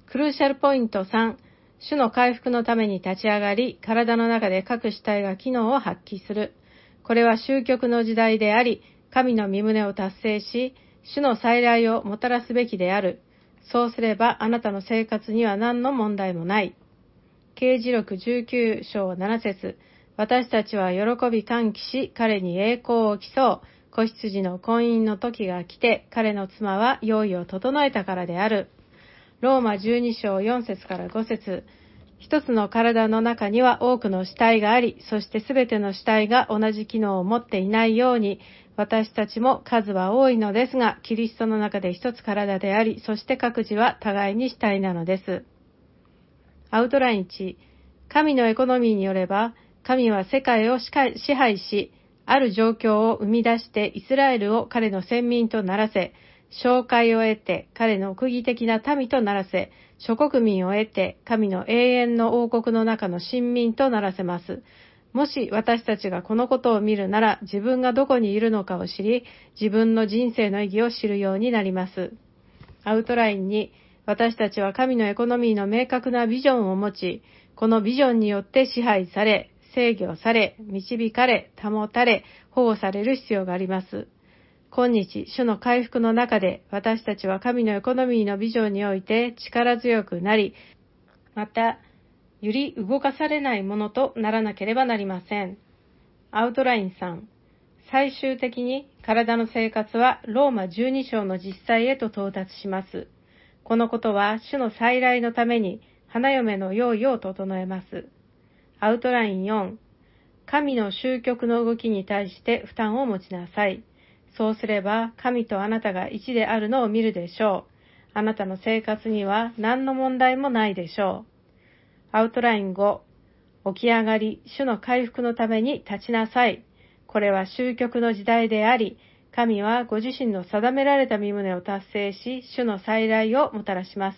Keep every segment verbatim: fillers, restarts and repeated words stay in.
クルーシャルポイントさん、主の回復のために立ち上がり、体の中で各主体が機能を発揮する。これは終局の時代であり、神の御胸を達成し、主の再来をもたらすべきである。そうすればあなたの生活には何の問題もない。啓示録じゅうきゅう章なな節、私たちは喜び歓喜し、彼に栄光を競う。子羊の婚姻の時が来て、彼の妻は用意を整えたからである。ローマじゅうに章よん節からご節、一つの体の中には多くの主体があり、そしてすべての主体が同じ機能を持っていないように、私たちも数は多いのですが、キリストの中で一つ体であり、そして各自は互いに主体なのです。アウトラインいち、神のエコノミーによれば、神は世界を支配し、ある状況を生み出してイスラエルを彼の先民とならせ、紹介を得て彼の区議的な民とならせ、諸国民を得て神の永遠の王国の中の臣民とならせます。もし私たちがこのことを見るなら、自分がどこにいるのかを知り、自分の人生の意義を知るようになります。アウトラインに、私たちは神のエコノミーの明確なビジョンを持ち、このビジョンによって支配され、制御され、導かれ、保たれ、保護される必要があります。今日、主の回復の中で、私たちは神のエコノミーのビジョンにおいて力強くなり、また、揺り動かされないものとならなければなりません。アウトラインさん、最終的に体の生活はローマじゅうに章の実際へと到達します。このことは主の再来のために花嫁の用意を整えます。アウトラインよん、神の終局の動きに対して負担を持ちなさい。そうすれば神とあなたが一であるのを見るでしょう。あなたの生活には何の問題もないでしょう。アウトラインご、起き上がり、主の回復のために立ちなさい。これは終局の時代であり、神はご自身の定められた御胸を達成し、主の再来をもたらします。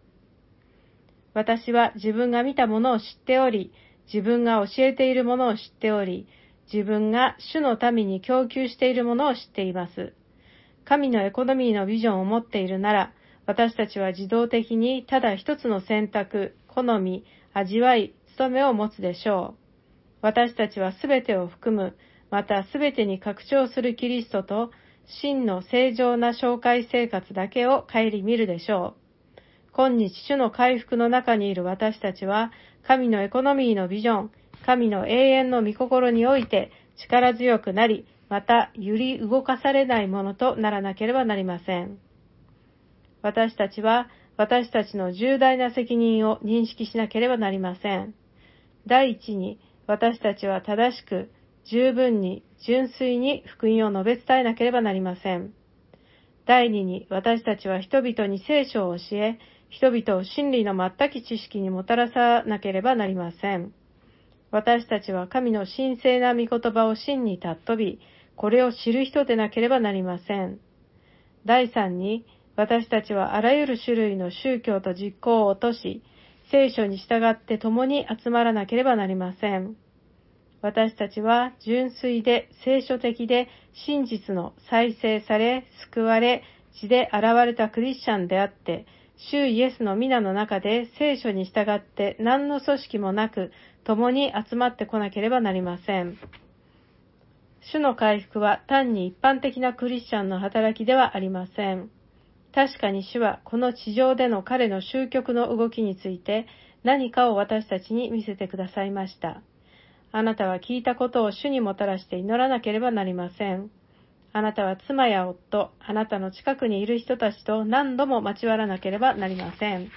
私は自分が見たものを知っており、自分が教えているものを知っており、自分が主の民に供給しているものを知っています。神のエコノミーのビジョンを持っているなら、私たちは自動的にただ一つの選択、好み、味わい、務めを持つでしょう。私たちはすべてを含む、またすべてに拡張するキリストと、真の正常な紹介生活だけを顧みるでしょう。今日主の回復の中にいる私たちは、神のエコノミーのビジョン、神の永遠の御心において力強くなり、また揺り動かされないものとならなければなりません。私たちは私たちの重大な責任を認識しなければなりません。第一に、私たちは正しく、十分に、純粋に福音を述べ伝えなければなりません。第二に、私たちは人々に聖書を教え、人々を真理の全き知識にもたらさなければなりません。私たちは神の神聖な御言葉を真に尊び、これを知る人でなければなりません。第三に、私たちはあらゆる種類の宗教と実行を落とし、聖書に従って共に集まらなければなりません。私たちは純粋で聖書的で真実の再生され、救われ、血で現れたクリスチャンであって、主イエスの皆の中で聖書に従って何の組織もなく共に集まってこなければなりません。主の回復は単に一般的なクリスチャンの働きではありません。確かに主はこの地上での彼の終局の動きについて何かを私たちに見せてくださいました。あなたは聞いたことを主にもたらして祈らなければなりません。あなたは妻や夫、あなたの近くにいる人たちと何度も交わらなければなりません。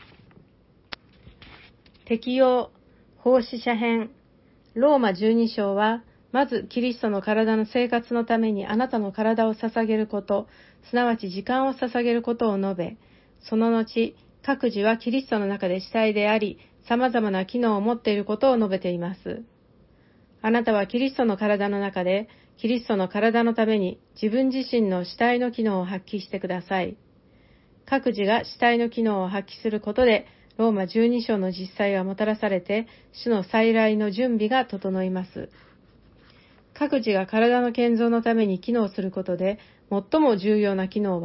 適用、奉仕者編。ローマじゅうに章は、まずキリストの体の生活のためにあなたの体を捧げること、すなわち時間を捧げることを述べ、その後、各自はキリストの中で主体であり、様々な機能を持っていることを述べています。あなたはキリストの体の中で、キリストの体のために自分自身の主体の機能を発揮してください。各自が主体の機能を発揮することで、ローマじゅうに章の実際がもたらされて、主の再来の準備が整います。各自が体の建造のために機能することで、最も重要な機能は、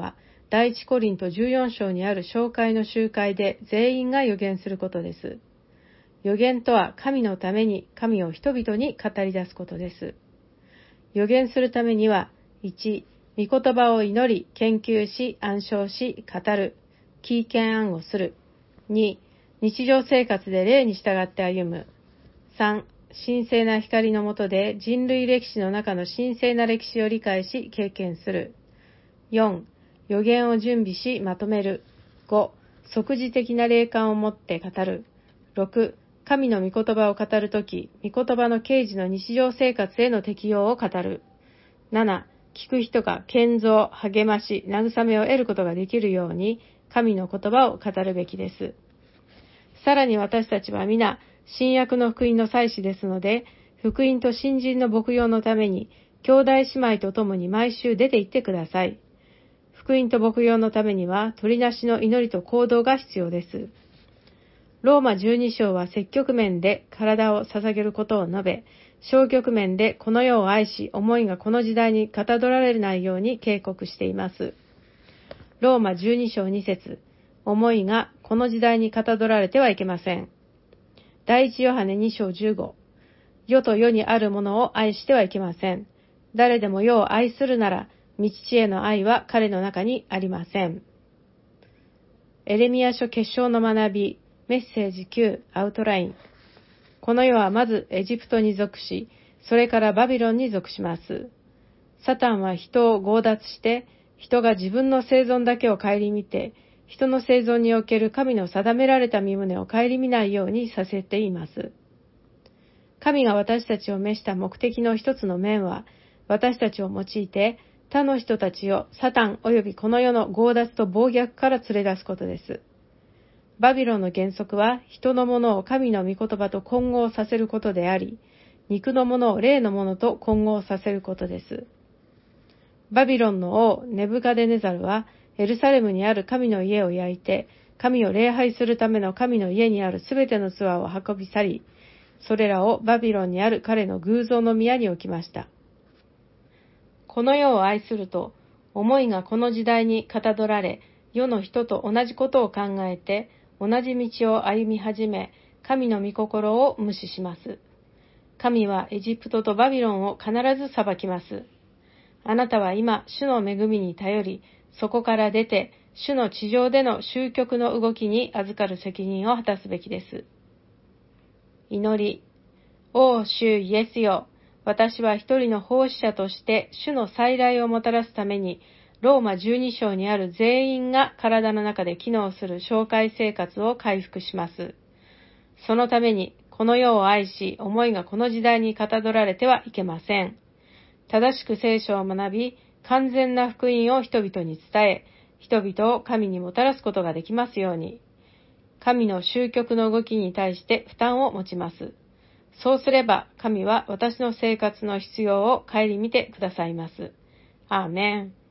第一コリントじゅうよん章にある紹介の集会で全員が預言することです。預言とは神のために神を人々に語り出すことです。預言するためには、いち、御言葉を祈り、研究し、暗唱し、語る、聞見暗をする。に、日常生活で霊に従って歩む。さん、神聖な光の下で人類歴史の中の神聖な歴史を理解し、経験する。よん、預言を準備し、まとめる。ご、即時的な霊感を持って語る。ろく、神の御言葉を語るとき、御言葉の啓示の日常生活への適用を語る。なな、聞く人が建造、励まし、慰めを得ることができるように、神の言葉を語るべきです。さらに私たちは皆、新約の福音の祭司ですので、福音と新人の牧養のために、兄弟姉妹と共に毎週出て行ってください。福音と牧養のためには、取りなしの祈りと行動が必要です。ローマじゅうに章は積極面で体を捧げることを述べ、消極面でこの世を愛し、思いがこの時代にかたどられないように警告しています。ローマじゅうに章に節、思いがこの時代にかたどられてはいけません。第一ヨハネに章じゅうご、世と世にあるものを愛してはいけません。誰でも世を愛するなら、道地への愛は彼の中にありません。エレミヤ書結晶の学び、メッセージきゅう、アウトライン。この世はまずエジプトに属し、それからバビロンに属します。サタンは人を強奪して、人が自分の生存だけを顧みて、人の生存における神の定められた身旨を顧みないようにさせています。神が私たちを召した目的の一つの面は、私たちを用いて、他の人たちをサタン及びこの世の強奪と暴虐から連れ出すことです。バビロンの原則は人のものを神の御言葉と混合させることであり、肉のものを霊のものと混合させることです。バビロンの王ネブカデネザルはエルサレムにある神の家を焼いて、神を礼拝するための神の家にあるすべての器を運び去り、それらをバビロンにある彼の偶像の宮に置きました。この世を愛すると、思いがこの時代にかたどられ、世の人と同じことを考えて、同じ道を歩み始め、神の御心を無視します。神はエジプトとバビロンを必ず裁きます。あなたは今、主の恵みに頼り、そこから出て、主の地上での終局の動きに預かる責任を果たすべきです。祈り。お主イエスよ、私は一人の奉仕者として主の再来をもたらすために、ローマじゅうに章にある全員が体の中で機能する紹介生活を回復します。そのために、この世を愛し、思いがこの時代にかたどられてはいけません。正しく聖書を学び、完全な福音を人々に伝え、人々を神にもたらすことができますように。神の終局の動きに対して負担を持ちます。そうすれば、神は私の生活の必要を顧みてくださいます。アーメン。